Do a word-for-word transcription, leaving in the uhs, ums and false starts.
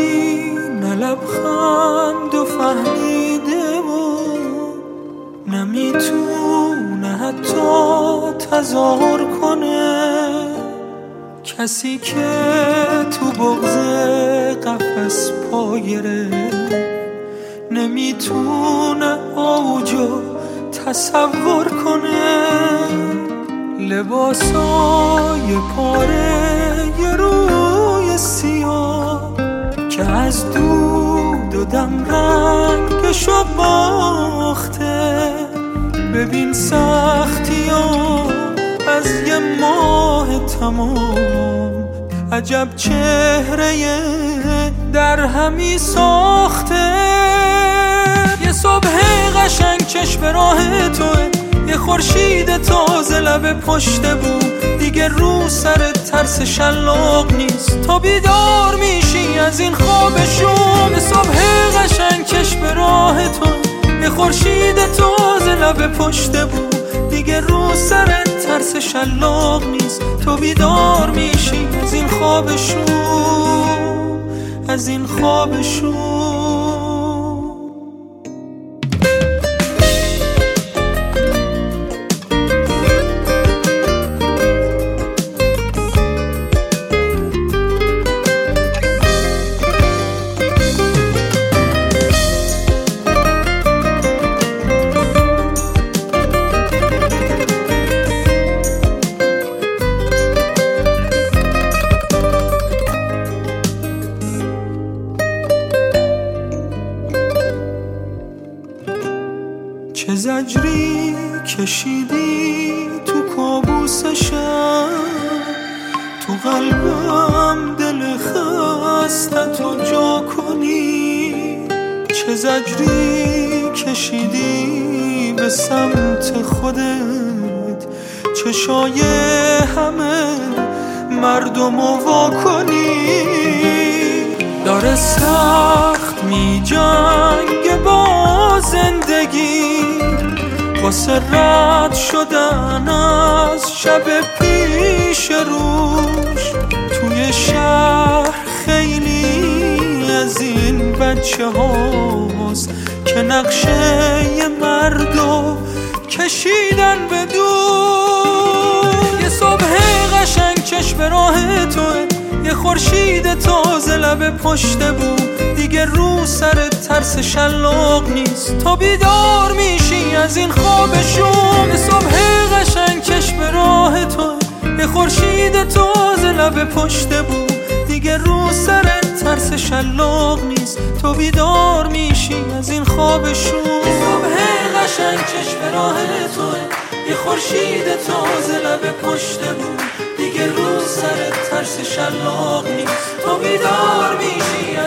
کسی نه لبخند و فهمیده و نمیتونه حتی تظاهر کنه، کسی که تو بغض قفس پا گرفت نمیتونه اوجو تصور کنه. لباسای پاره یه روی سیاه که از دود و دم رنگشو باخته، ببین سختی ها از یه ماه تمام، عجب چهره در همی ساخته. یه صبح قشنگ چشم راه توه، یه خورشید تازه لب پشت بود، دیگه رو سر ترس شلاق نیست، تو بیدار میشی از این خوابشون. یه صبح قشنگ چشم راه توه، یه خورشید تازه لب پشت بود، دیگه رو سر ترس شلاق نیست، تو بیدار میشی از این خوابشون، از این خوابشون. چه زجری کشیدی تو کابوسشم، تو قلبم دل خسته تو جا کنی. چه زجری کشیدی به سمت خودت، چشای همه مردم رو وا کنی. داره سخت می جنگ با زندگی، واسه رد شدن از شب پیش روش. توی شهر خیلی از این بچه هاست که نقشه ی مردو کشیدن به دور. یه صبح قشنگ چشم راه توه، یه خورشید تازه لب پشت بود، دیگه رو سر ترس شلاق نیست، تو بیدار میشی از این خوابشون. یه صبح قشنگ چشم راه توه، یه خورشید تازه لب پشت بود، دیگه رو سر ترس شلاق نیست، تو بیدار میشی از این خوابشون. یه صبح قشنگ چشم راه توه، یه خورشید تازه لب پشت بود، دیگه رو سر ترس شلاق نیست، تو بیدار میشی